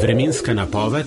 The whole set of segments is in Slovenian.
Vremenska napoved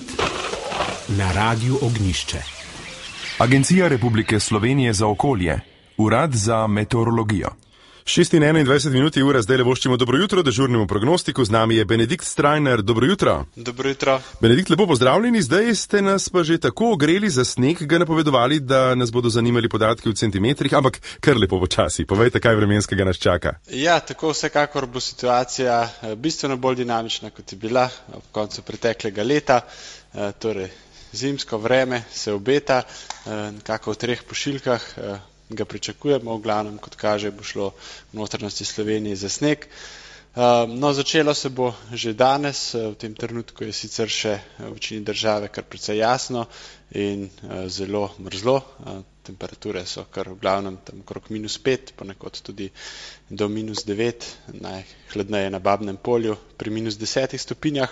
na Radiu Ognjišče. Agencija Republike Slovenije za okolje, Urad za meteorologijo. 6:21 je ura, zdaj le voščimo dobro jutro dežurnemu prognostiku. Z nami je Benedikt Strajner. Dobro jutro. Dobro jutro. Benedikt, lepo pozdravljeni. Zdaj ste nas pa že tako ogreli za sneg, ga napovedovali, da nas bodo zanimali podatki v centimetrih, ampak kar lepo počasi. Povejte, kaj vremenskega nas čaka. Ja, tako vsekakor bo situacija bistveno bolj dinamična, kot je bila ob koncu preteklega leta. Torej, zimsko vreme se obeta, nekako v 3 pošiljkah ga pričakujemo, v glavnem, kot kaže, bo šlo v notranjosti Slovenije za sneg. No, začelo se bo že danes, v tem trenutku je sicer še v večini države kar precej jasno in zelo mrzlo. Temperature so kar v glavnem tam okrog -5, ponekod tudi do -9, najhladneje na Babnem polju pri -10 stopinjah.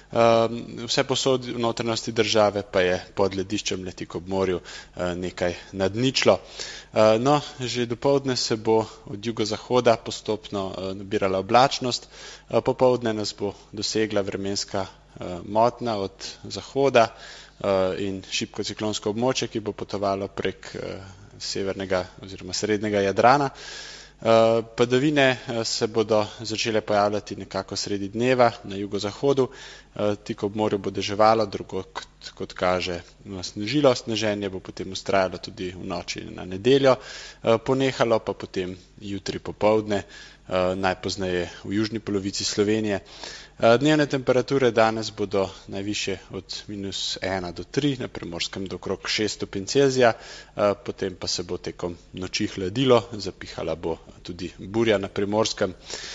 Vse posod v notranjosti države pa je pod lediščem Letik ob morju nekaj nad ničlo. No, že dopoldne se bo od jugozahoda postopno nabirala oblačnost, popoldne nas bo dosegla vremenska motnja od zahoda in šibko ciklonsko območje, ki bo potovalo prek severnega oziroma srednjega Jadrana. Padavine se bodo začele pojavljati nekako sredi dneva na jugozahodu, tik ob morju bo deževalo, drugo kot kaže snežilo, sneženje bo potem vztrajalo tudi v noči na nedeljo, ponehalo pa potem jutri popoldne, najpozneje v južni polovici Slovenije. Dnevne temperature danes bodo najvišje od -1 do 3, na Primorskem do okrog 6 stopinj Celzija, potem pa se bo tekom noči hladilo, zapihala bo tudi burja na Primorskem.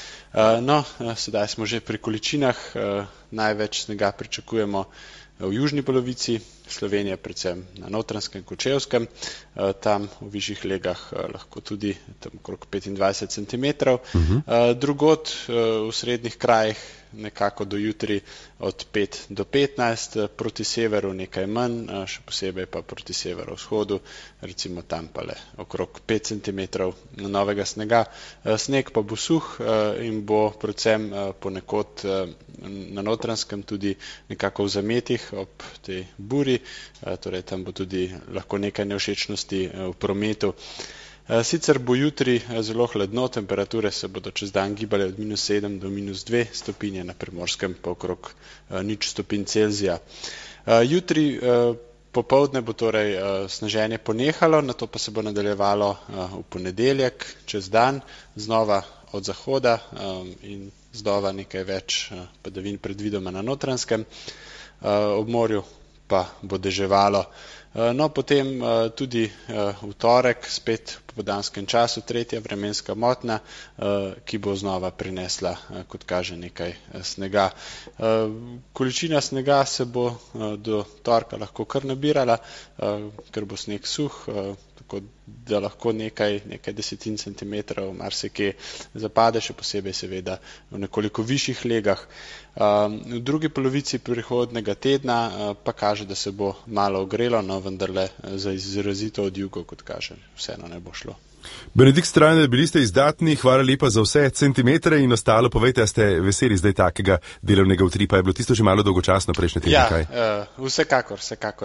No, sedaj smo že pri količinah, največ snega pričakujemo v južni polovici Slovenije, predvsem na Notranjskem, Kočevskem, tam v višjih legah lahko tudi tam okrog 25 centimetrov. Drugod v srednjih krajih nekako do jutri od 5 do 15, proti severu nekaj manj, še posebej pa proti severovzhodu, recimo tam pa le okrog 5 centimetrov novega snega. Sneg pa bo suh in bo predvsem ponekod na Notranjskem tudi nekako v zametih ob tej buri, torej tam bo tudi lahko nekaj nevšečnosti v prometu. Sicer bo jutri zelo hladno, temperature se bodo čez dan gibale od -7 do -2 stopinje, na Primorskem pa okrog 0 stopinj Celzija. Jutri popoldne bo torej sneženje ponehalo, nato pa se bo nadaljevalo v ponedeljek čez dan, znova od zahoda in znova nekaj več padavin predvidoma na Notranjskem, ob morju pa bo deževalo. No, potem tudi v torek, spet v popoldanskem času, tretja vremenska motnja, ki bo znova prinesla, kot kaže, nekaj snega. Količina snega se bo do torka lahko kar nabirala, ker bo sneg suh, tako da lahko nekaj desetin centimetrov marsikje zapade, še posebej seveda v nekoliko višjih legah. V drugi polovici prihodnega tedna pa kaže, da se bo malo ogrelo, no vendarle za izrazito od jugo, kot kaže, vseeno ne bo šlo. Benedikt Strajner, bili ste izdatni, hvala lepa za vse centimetre in ostalo. Povejte, a ste veseli zdaj takega delovnega utripa? Je bilo tisto že malo dolgočasno prejšnje tedne? Ja, vsekakor.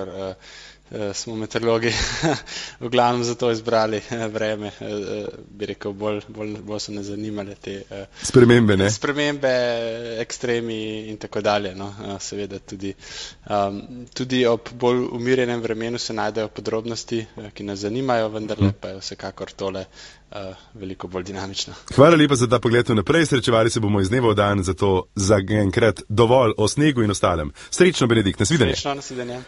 Smo meteorologi v glavnem zato izbrali vreme, bi rekel, bolj so ne zanimale te spremembe, ne? Spremembe, ekstremi in tako dalje. No, seveda tudi ob bolj umirjenem vremenu se najdejo podrobnosti, ki nas zanimajo, vendarle pa je vsekakor tole veliko bolj dinamično. Hvala lepa za ta pogled naprej, srečevali se bomo iz dneva v dan, zato za enkrat dovolj o snegu in ostalem. Srečno, Benedikt, nasvidenje. Srečno, nasvidenje.